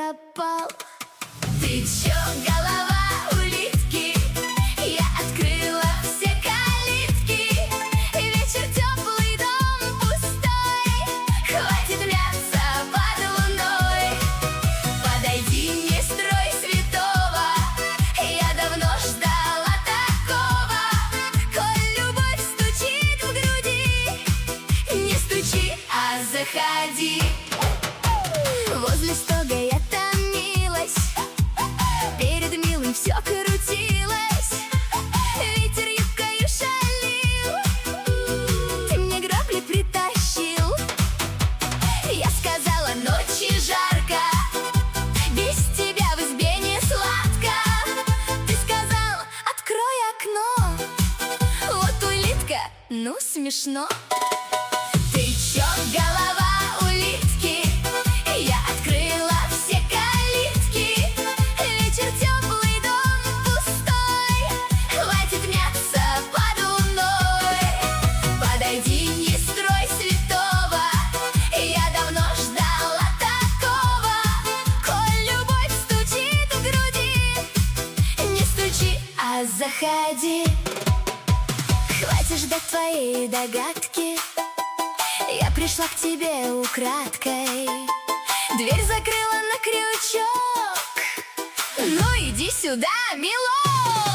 пропал. Ты чё, голова улитки? Я открыла все калитки. Вечер теплый, дом пустой. Хватит мяться под луной. Подойди, не строй святого. Я давно ждала такого. Коль любовь стучит в груди, не стучи, а заходи. Возле стога я томилась, перед милым все крутилось. Ветер юбкою шалил, ты мне грабли притащил. Я сказала, ночи жарко, без тебя в избе не сладко. Ты сказал, открой окно. Вот улитка, ну смешно. Ты чё, голова улитки? Я открыла все калитки. Вечер теплый, дом пустой. Хватит мяться под луной. Подойди, не строй святого. Я давно ждала такого. Коль любовь стучит в груди, не стучи, а заходи. Хватит ждать твоей догадки. Я пришла к тебе украдкой, дверь закрыла на крючок. Ну иди сюда, милок.